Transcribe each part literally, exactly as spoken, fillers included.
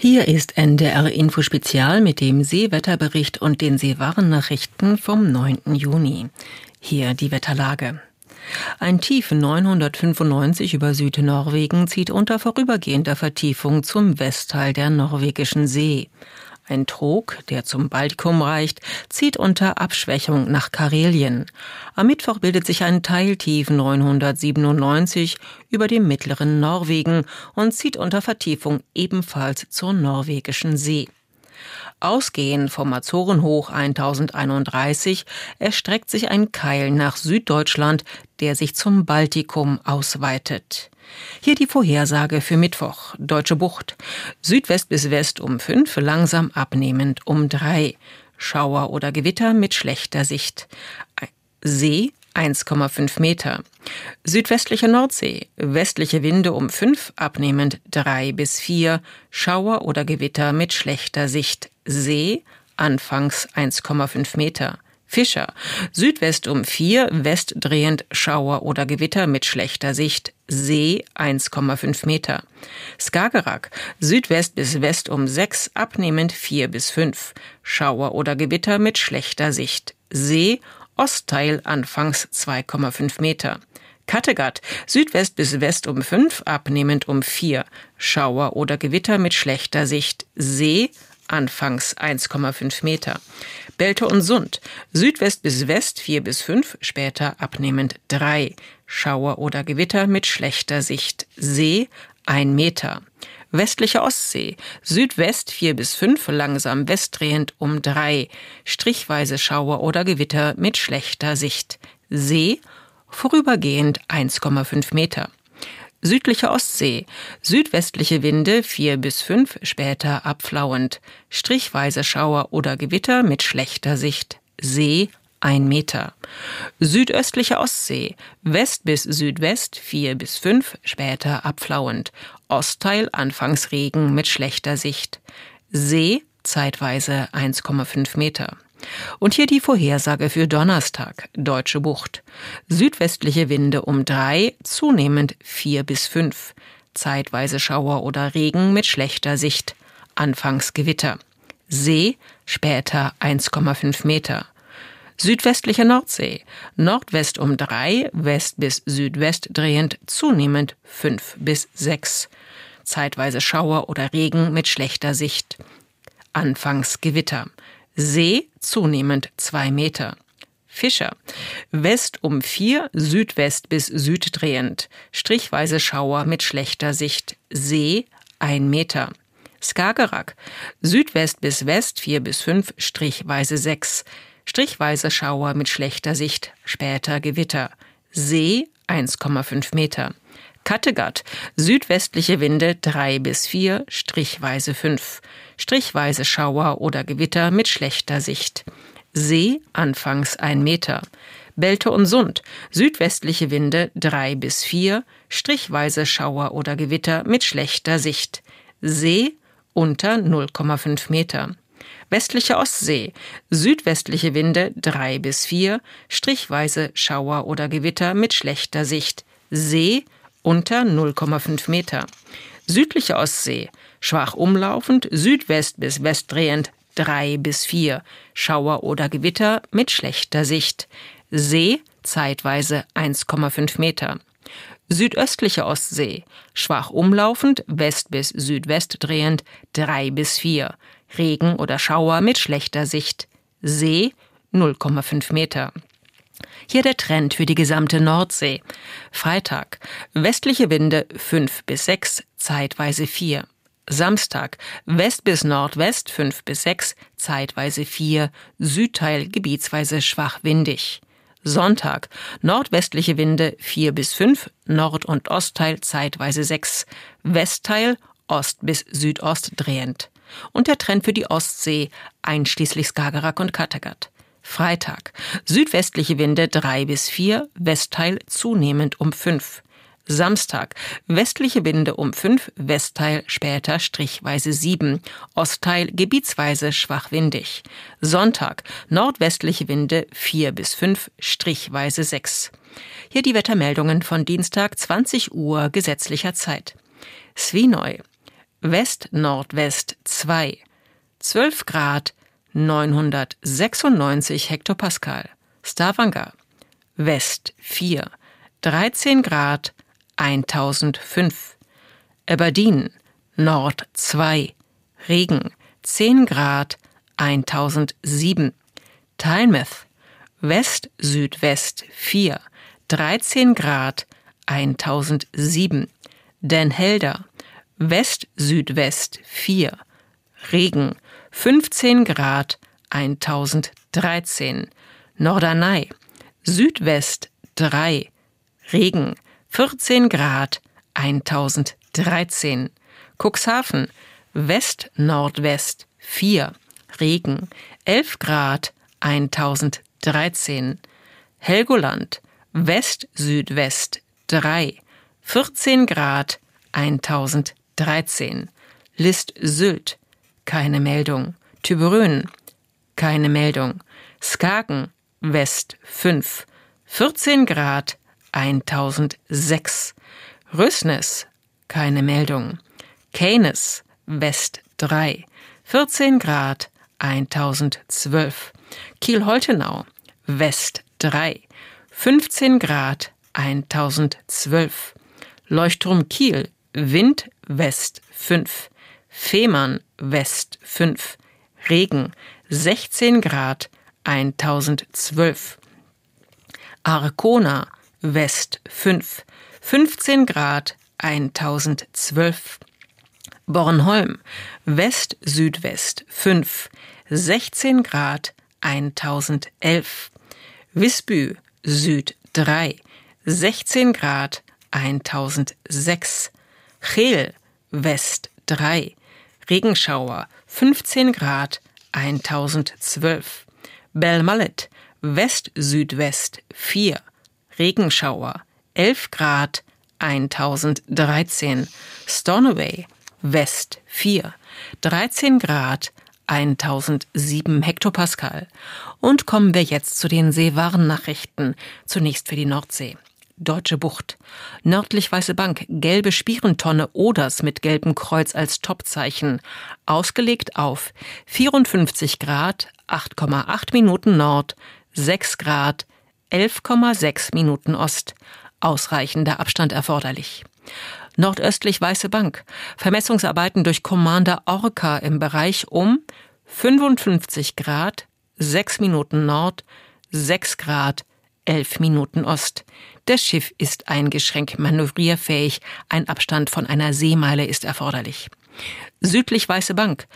Hier ist N D R Info Spezial mit dem Seewetterbericht und den Seewarnnachrichten vom neunten Juni. Hier die Wetterlage. Ein Tief neunhundertfünfundneunzig über Südnorwegen zieht unter vorübergehender Vertiefung zum Westteil der norwegischen See. Ein Trog, der zum Baltikum reicht, zieht unter Abschwächung nach Karelien. Am Mittwoch bildet sich ein Teiltief neunhundertsiebenundneunzig über dem mittleren Norwegen und zieht unter Vertiefung ebenfalls zur norwegischen See. Ausgehend vom Azorenhoch tausendeinunddreißig erstreckt sich ein Keil nach Süddeutschland, der sich zum Baltikum ausweitet. Hier die Vorhersage für Mittwoch. Deutsche Bucht. Südwest bis West um fünf, langsam abnehmend um drei. Schauer oder Gewitter mit schlechter Sicht. See eins Komma fünf Meter. Südwestliche Nordsee. Westliche Winde um fünf, abnehmend drei bis vier. Schauer oder Gewitter mit schlechter Sicht. See anfangs eins Komma fünf Meter. Fischer. Südwest um vier, westdrehend Schauer oder Gewitter mit schlechter Sicht. See eins Komma fünf Meter. Skagerrak. Südwest bis West um sechs, abnehmend vier bis fünf. Schauer oder Gewitter mit schlechter Sicht. See Ostteil anfangs zwei Komma fünf Meter. Kattegat. Südwest bis West um fünf, abnehmend um vier. Schauer oder Gewitter mit schlechter Sicht. See anfangs eins Komma fünf Meter. Belte und Sund. Südwest bis West vier bis fünf, später abnehmend drei. Schauer oder Gewitter mit schlechter Sicht. See ein Meter. Westliche Ostsee. Südwest vier bis fünf, langsam westdrehend um drei. Strichweise Schauer oder Gewitter mit schlechter Sicht. See vorübergehend eins Komma fünf Meter. Südliche Ostsee. Südwestliche Winde vier bis fünf, später abflauend. Strichweise Schauer oder Gewitter mit schlechter Sicht. See ein Meter. Südöstliche Ostsee. West bis Südwest vier bis fünf, später abflauend. Ostteil anfangs Regen mit schlechter Sicht. See zeitweise eins Komma fünf Meter. Und hier die Vorhersage für Donnerstag. Deutsche Bucht. Südwestliche Winde um drei, zunehmend vier bis fünf. Zeitweise Schauer oder Regen mit schlechter Sicht. Anfangs Gewitter. See später eins Komma fünf Meter. Südwestliche Nordsee. Nordwest um drei, West bis Südwest drehend, zunehmend fünf bis sechs. Zeitweise Schauer oder Regen mit schlechter Sicht. Anfangs Gewitter. See zunehmend zwei Meter. Fischer. West um vier, Südwest bis Süd drehend. Strichweise Schauer mit schlechter Sicht. See ein Meter. Skagerrak. Südwest bis West vier bis fünf, strichweise sechs. Strichweise Schauer mit schlechter Sicht. Später Gewitter. See eins Komma fünf Meter. Kattegat. Südwestliche Winde drei bis vier, strichweise fünf. Strichweise Schauer oder Gewitter mit schlechter Sicht. See anfangs ein Meter. Belte und Sund. Südwestliche Winde drei bis vier, strichweise Schauer oder Gewitter mit schlechter Sicht. See unter null Komma fünf Meter. Westliche Ostsee. Südwestliche Winde drei bis vier, strichweise Schauer oder Gewitter mit schlechter Sicht. See unter null Komma fünf Meter. Südliche Ostsee. Schwach umlaufend, Südwest bis Westdrehend drei bis vier. Schauer oder Gewitter mit schlechter Sicht. See zeitweise eins Komma fünf Meter. Südöstliche Ostsee. Schwach umlaufend, West bis Südwest drehend drei bis vier. Regen oder Schauer mit schlechter Sicht. See null Komma fünf Meter. Hier der Trend für die gesamte Nordsee. Freitag. Westliche Winde fünf bis sechs, zeitweise vier. Samstag. West bis Nordwest fünf bis sechs, zeitweise vier. Südteil gebietsweise schwach windig. Sonntag. Nordwestliche Winde vier bis fünf, Nord- und Ostteil zeitweise sechs. Westteil Ost bis Südost drehend. Und der Trend für die Ostsee, einschließlich Skagerrak und Kattegat. Freitag. Südwestliche Winde drei bis vier, Westteil zunehmend um fünf. Samstag. Westliche Winde um fünf, Westteil später strichweise sieben. Ostteil gebietsweise schwach windig. Sonntag. Nordwestliche Winde vier bis fünf, strichweise sechs. Hier die Wettermeldungen von Dienstag zwanzig Uhr gesetzlicher Zeit. Svínoy. West-Nordwest zwei, zwölf Grad, neunhundertsechsundneunzig Hektopascal. Stavanger, West vier, dreizehn Grad, eintausendfünf. Aberdeen, Nord zwei, Regen, zehn Grad, eintausendsieben. Tynemouth, West-Südwest vier, dreizehn Grad, eintausendsieben. Den Helder, West-Südwest vier, Regen, fünfzehn Grad, eintausenddreizehn. Norderney, Südwest drei, Regen, vierzehn Grad, eintausenddreizehn. Cuxhaven, West-Nordwest vier, Regen, elf Grad, eintausenddreizehn. Helgoland, West-Südwest drei, vierzehn Grad, eintausenddreizehn. List Sylt, keine Meldung. Tübingen, keine Meldung. Skagen, West fünf, vierzehn Grad, eintausendsechs. Rösnes, keine Meldung. Keines, West drei, vierzehn Grad, eintausendzwölf. Kiel-Holtenau, West drei, fünfzehn Grad, eintausendzwölf. Leuchtturm Kiel, Wind West fünf. Fehmarn, West fünf. Regen, sechzehn Grad, eintausendzwölf. Arkona, West fünf, fünfzehn Grad, eintausendzwölf. Bornholm, West-Südwest fünf, sechzehn Grad, eintausendelf. Visby, Süd drei, sechzehn Grad, eintausendsechs. Chel, West drei, Regenschauer, fünfzehn Grad, eintausendzwölf. Belmallet, West-Südwest vier, Regenschauer, elf Grad, eintausenddreizehn. Stornoway, West vier, dreizehn Grad, eintausendsieben Hektopascal. Und kommen wir jetzt zu den Seewarnnachrichten, zunächst für die Nordsee. Deutsche Bucht. Nördlich Weiße Bank, gelbe Spierentonne Oders mit gelbem Kreuz als Topzeichen. Ausgelegt auf vierundfünfzig Grad, acht Komma acht Minuten Nord, sechs Grad, elf Komma sechs Minuten Ost. Ausreichender Abstand erforderlich. Nordöstlich Weiße Bank. Vermessungsarbeiten durch Commander Orca im Bereich um fünfundfünfzig Grad, sechs Minuten Nord, sechs Grad, elf Minuten Ost. Das Schiff ist eingeschränkt manövrierfähig. Ein Abstand von einer Seemeile ist erforderlich. Südlich Weiße Bank.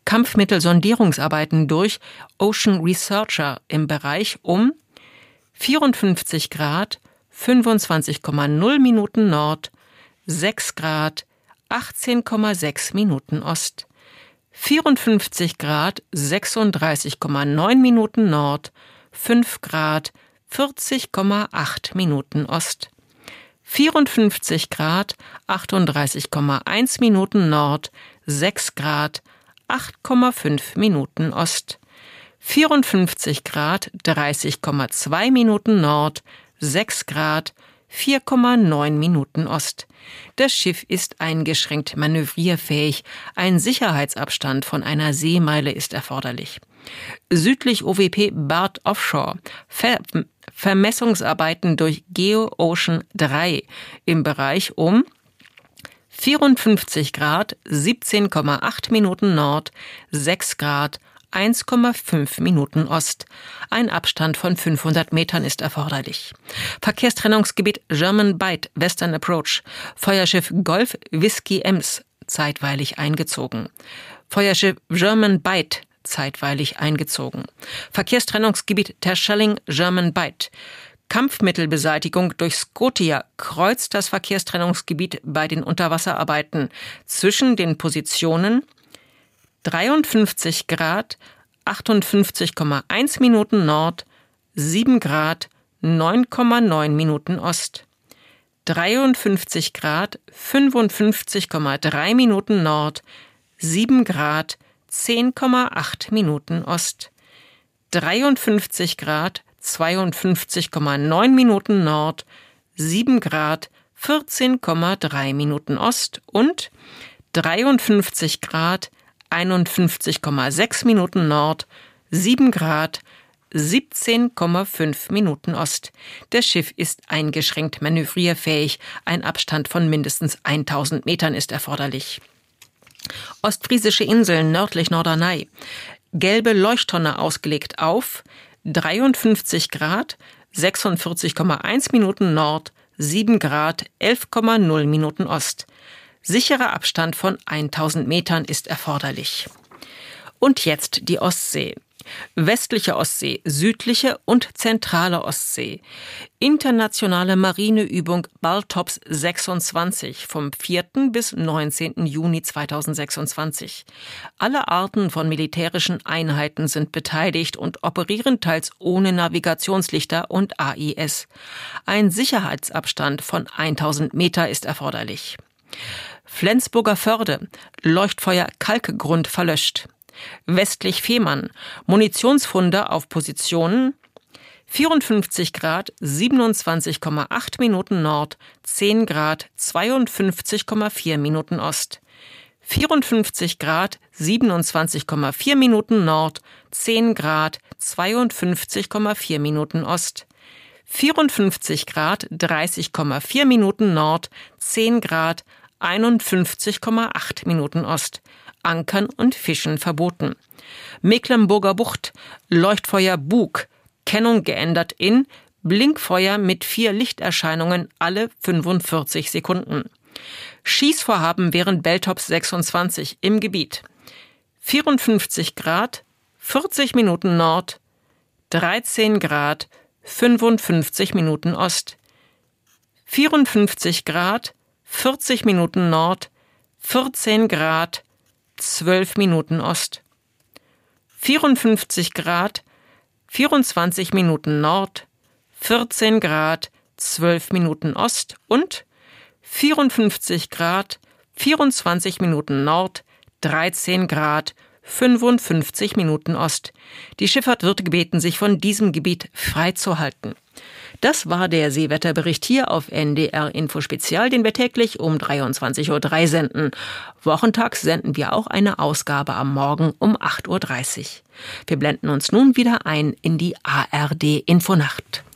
Kampfmittelsondierungsarbeiten durch Ocean Researcher im Bereich um vierundfünfzig Grad, fünfundzwanzig Komma null Minuten Nord, sechs Grad, achtzehn Komma sechs Minuten Ost. vierundfünfzig Grad, sechsunddreißig Komma neun Minuten Nord, fünf Grad, vierzig Komma acht Minuten Ost. vierundfünfzig Grad, achtunddreißig Komma eins Minuten Nord, sechs Grad, acht Komma fünf Minuten Ost. vierundfünfzig Grad, dreißig Komma zwei Minuten Nord, sechs Grad, vier Komma neun Minuten Ost. Das Schiff ist eingeschränkt manövrierfähig. Ein Sicherheitsabstand von einer Seemeile ist erforderlich. Südlich O W P Barth Offshore. Ver Vermessungsarbeiten durch Geo-Ocean drei im Bereich um vierundfünfzig Grad, siebzehn Komma acht Minuten Nord, sechs Grad, eins Komma fünf Minuten Ost. Ein Abstand von fünfhundert Metern ist erforderlich. Verkehrstrennungsgebiet German Bight, Western Approach. Feuerschiff Golf Whisky Ems, zeitweilig eingezogen. Feuerschiff German Bight, zeitweilig eingezogen. Verkehrstrennungsgebiet Terschelling, German Bight. Kampfmittelbeseitigung durch Scotia kreuzt das Verkehrstrennungsgebiet bei den Unterwasserarbeiten zwischen den Positionen dreiundfünfzig Grad, achtundfünfzig Komma eins Minuten Nord, sieben Grad, neun Komma neun Minuten Ost. dreiundfünfzig Grad, fünfundfünfzig Komma drei Minuten Nord, sieben Grad, zehn Komma acht Minuten Ost. dreiundfünfzig Grad, zweiundfünfzig Komma neun Minuten Nord, sieben Grad, vierzehn Komma drei Minuten Ost und dreiundfünfzig Grad, einundfünfzig Komma sechs Minuten Nord, sieben Grad, siebzehn Komma fünf Minuten Ost. Das Schiff ist eingeschränkt manövrierfähig. Ein Abstand von mindestens tausend Metern ist erforderlich. Ostfriesische Inseln nördlich Norderney. Gelbe Leuchttonne ausgelegt auf dreiundfünfzig Grad, sechsundvierzig Komma eins Minuten Nord, sieben Grad, elf Komma null Minuten Ost. Sicherer Abstand von tausend Metern ist erforderlich. Und jetzt die Ostsee. Westliche Ostsee, südliche und zentrale Ostsee. Internationale Marineübung Baltops sechsundzwanzig vom vierten bis neunzehnten Juni zweitausendsechsundzwanzig. Alle Arten von militärischen Einheiten sind beteiligt und operieren teils ohne Navigationslichter und A I S. Ein Sicherheitsabstand von tausend Meter ist erforderlich. Flensburger Förde, Leuchtfeuer Kalkgrund verlöscht. Westlich Fehmarn, Munitionsfunde auf Positionen vierundfünfzig Grad, siebenundzwanzig Komma acht Minuten Nord, zehn Grad, zweiundfünfzig Komma vier Minuten Ost. vierundfünfzig Grad, siebenundzwanzig Komma vier Minuten Nord, zehn Grad, zweiundfünfzig Komma vier Minuten Ost. vierundfünfzig Grad, dreißig Komma vier Minuten Nord, zehn Grad, einundfünfzig Komma acht Minuten Ost. Ankern und Fischen verboten. Mecklenburger Bucht, Leuchtfeuer Bug, Kennung geändert in Blinkfeuer mit vier Lichterscheinungen alle fünfundvierzig Sekunden. Schießvorhaben während Baltops sechsundzwanzig im Gebiet. vierundfünfzig Grad, vierzig Minuten Nord, dreizehn Grad, fünfundfünfzig Minuten Ost. vierundfünfzig Grad, vierzig Minuten Nord, vierzehn Grad, zwölf Minuten Ost. vierundfünfzig Grad, vierundzwanzig Minuten Nord, vierzehn Grad, zwölf Minuten Ost und vierundfünfzig Grad, vierundzwanzig Minuten Nord, dreizehn Grad, fünfundfünfzig Minuten Ost. Die Schifffahrt wird gebeten, sich von diesem Gebiet freizuhalten. Das war der Seewetterbericht hier auf N D R Info Spezial, den wir täglich um dreiundzwanzig Uhr drei senden. Wochentags senden wir auch eine Ausgabe am Morgen um acht Uhr dreißig. Wir blenden uns nun wieder ein in die A R D Infonacht.